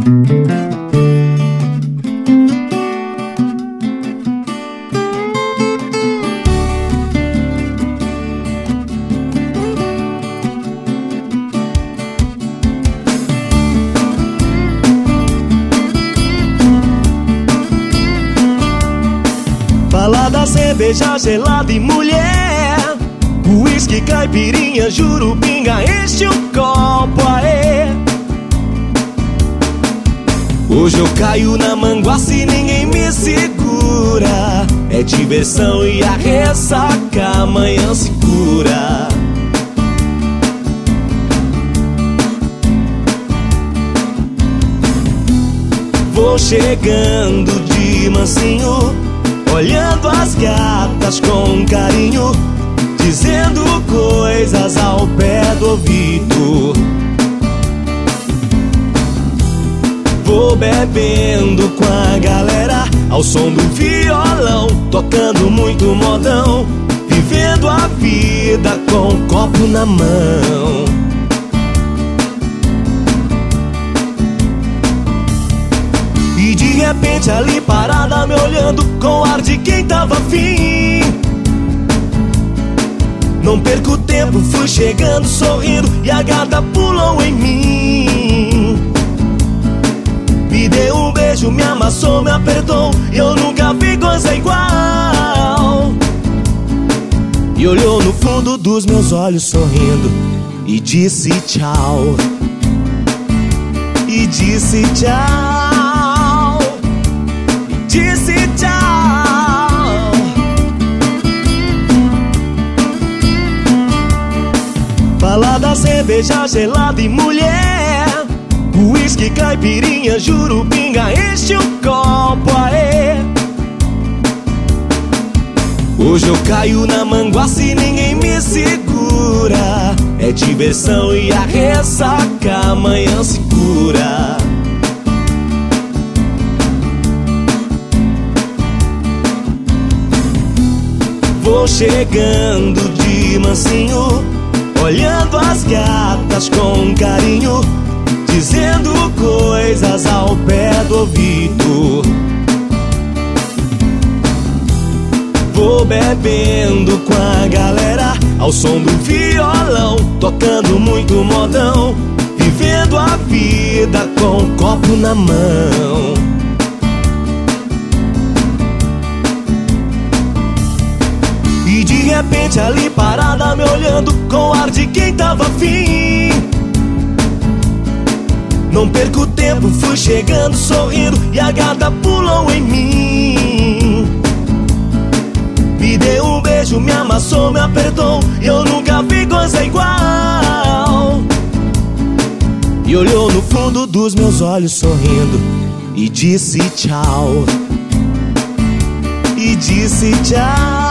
Balada, cerveja gelada e mulher, uísque, caipirinha, jurupinga, enche o copo, aê. Hoje eu caio na manguaça e ninguém me segura. É diversão e a ressaca amanhã se cura. Vou chegando de mansinho, olhando as gatas com carinho, dizendo coisas ao pé do ouvido. Vou bebendo com a galera, ao som do violão, tocando muito modão, vivendo a vida com um copo na mão. E de repente ali parada me olhando com ar de quem tava afim. Não perco tempo, fui chegando sorrindo e a gata pulou em mim. Me deu um beijo, me amassou, me apertou, e eu nunca vi coisa igual. E olhou no fundo dos meus olhos sorrindo e disse tchau. E disse tchau. Disse tchau. Balada, cerveja gelada e mulher, uísque, caipirinha, jurupinga, enche o copo, aê. Hoje eu caio na manguaça e ninguém me segura. É diversão e a ressaca amanhã se cura. Vou chegando de mansinho, olhando as gatas com carinho, dizendo coisas ao pé do ouvido. Vou bebendo com a galera, ao som do violão, tocando muito modão, vivendo a vida com um copo na mão. E de repente ali parada me olhando com ar de quem tava afim. Não perco tempo, fui chegando sorrindo e a gata pulou em mim. Me deu um beijo, me amassou, me apertou, e eu nunca vi coisa igual. E olhou no fundo dos meus olhos sorrindo e disse tchau. E disse tchau.